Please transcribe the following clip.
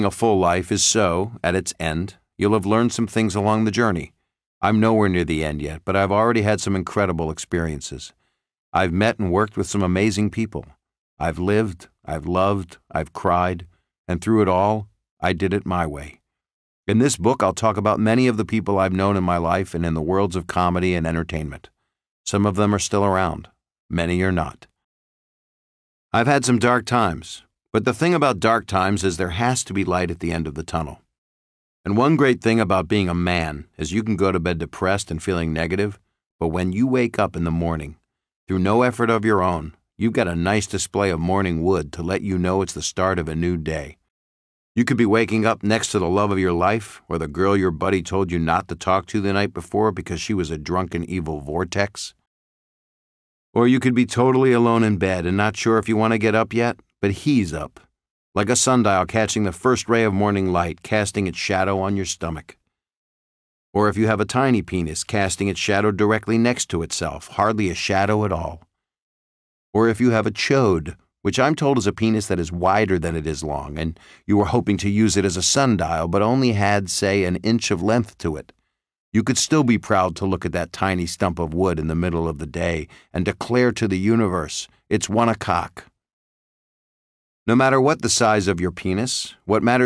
A full life is so, at its end, you'll have learned some things along the journey. I'm nowhere near the end yet, but I've already had some incredible experiences. I've met and worked with some amazing people. I've lived, I've loved, I've cried, and through it all, I did it my way. In this book, I'll talk about many of the people I've known in my life and in the worlds of comedy and entertainment. Some of them are still around. Many are not. I've had some dark times, but the thing about dark times is there has to be light at the end of the tunnel. And one great thing about being a man is you can go to bed depressed and feeling negative, but when you wake up in the morning, through no effort of your own, you've got a nice display of morning wood to let you know it's the start of a new day. You could be waking up next to the love of your life or the girl your buddy told you not to talk to the night before because she was a drunken evil vortex. Or you could be totally alone in bed and not sure if you want to get up yet, but he's up, like a sundial catching the first ray of morning light, casting its shadow on your stomach. Or if you have a tiny penis, casting its shadow directly next to itself, hardly a shadow at all. Or if you have a chode, which I'm told is a penis that is wider than it is long, and you were hoping to use it as a sundial but only had, say, an inch of length to it. You could still be proud to look at that tiny stump of wood in the middle of the day and declare to the universe, it's won a cock. No matter what the size of your penis, what matters